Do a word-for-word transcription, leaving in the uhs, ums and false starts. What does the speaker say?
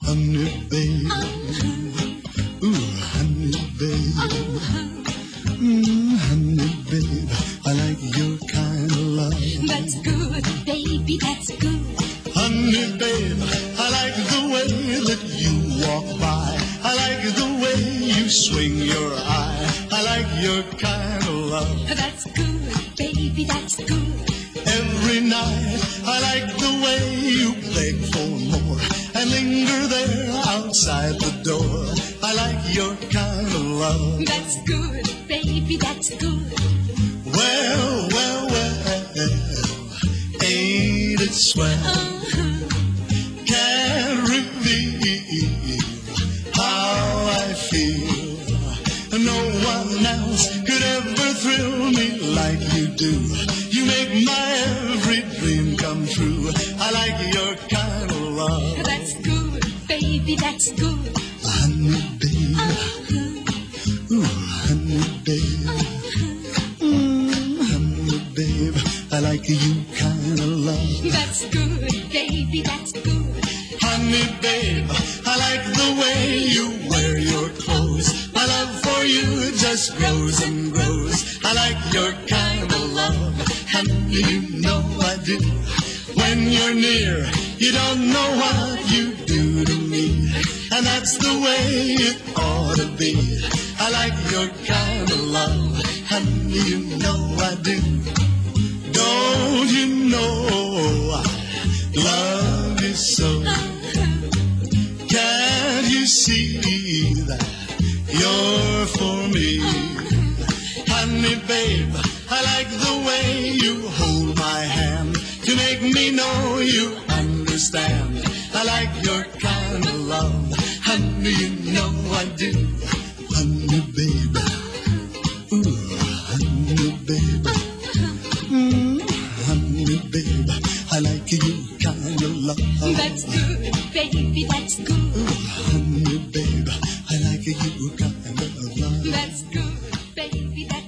honey, babe. Ooh, honey, babe. Mm, honey, babe, I like your kind of love. That's good, baby, that's good. Honey, babe, I like the way that you walk by. I like the way you swing your eye. I like your kind of love. That's good, baby, that's good. Every night, I like the way you beg for more and linger there outside the door. I like your kind of love. That's good, baby, that's good. Well, well, well, ain't it swell? Uh-huh. Can't reveal how I feel. No one else could ever thrill me like you do. You make my every dream come true. I like your kind of love. That's good, baby, that's good. Honey, babe. Uh-huh. Ooh, honey, babe. Uh-huh. Mm, honey, babe, I like you kind of love. That's good, baby, that's good. Honey, babe, I like the way you wear your clothes. My love for you just grows and grows. I like your kind of love. Honey, you know I do. When you're near, you don't know what you do to me. And that's the way it ought to be. I like your kind of love. Honey, you know I do. Don't you know I love you so? Can't you see that you're for me? Honey, babe, I like the way you hold my hand to make me know you understand. I like your kind of love. Honey, you know I do. Honey, babe. Ooh, honey, babe. Mm, honey, babe, I like you kind of love. That's good, baby, that's good. Ooh, honey, babe, I like you kind of love. That's good, baby, that's